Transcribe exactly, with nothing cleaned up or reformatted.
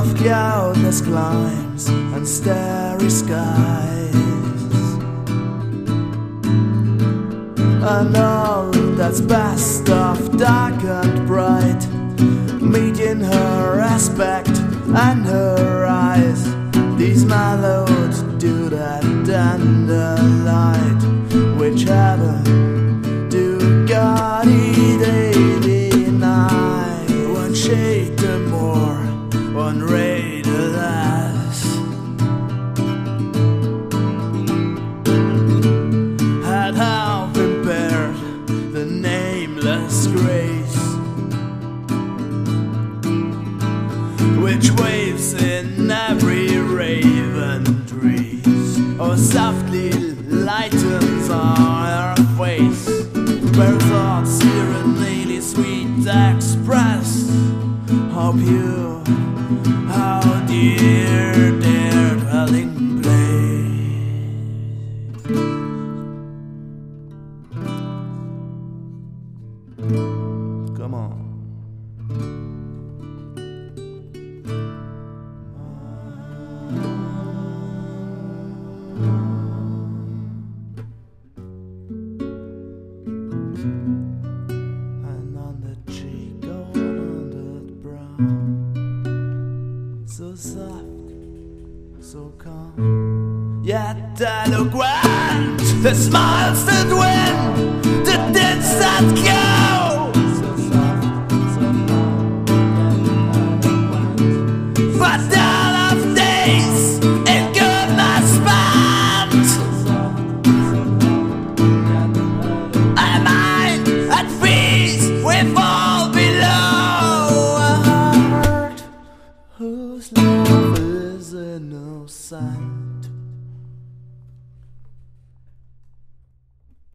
of countless climes and starry skies, and all that's best of dark and bright, meeting her aspect and her eyes. These mellowed do that tender light, which heaven do God daily night. One shade the more, one ray the less, had half impaired the nameless grace, which waves in every raven trees, or softly lightens on her face, where thoughts serenely sweet express how pure, how dear their dwelling place. Come on. And on the cheek, on the brow, so soft, so calm, yet eloquent. The smiles that win, the deeds that go.